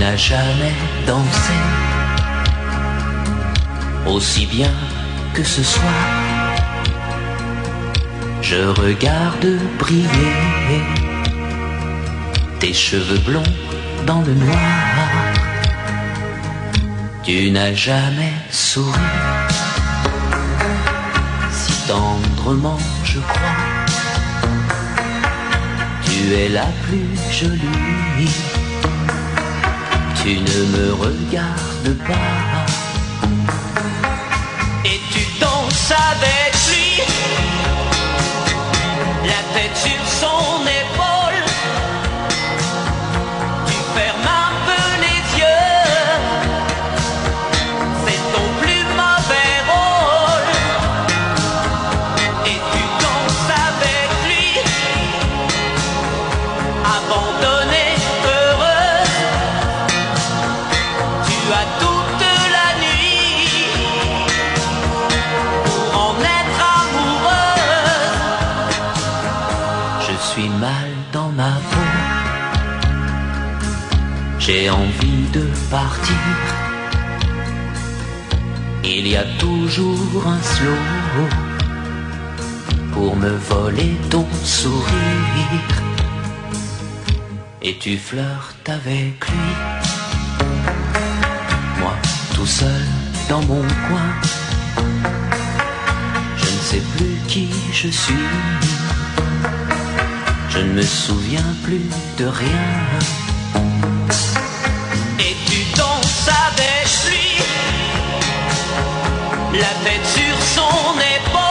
n'as jamais dansé aussi bien que ce soir. Je regarde briller tes cheveux blonds dans le noir. Tu n'as jamais souri si tendrement, je crois. Tu es la plus jolie. Tu ne me regardes pas. Et tu danses avec lui, la tête sur son épaule. Tu fermes un peu les yeux, c'est ton plus mauvais rôle. Et tu danses avec lui, abandonnée, heureuse. Tu as toute la nuit pour en être amoureuse. Je suis mal dans ma peau, j'ai envie de partir. Il y a toujours un slow pour me voler ton sourire. Et tu flirtes avec lui, moi tout seul dans mon coin. Je ne sais plus qui je suis, je ne me souviens plus de rien. Et tu danses avec lui, la tête sur son épaule.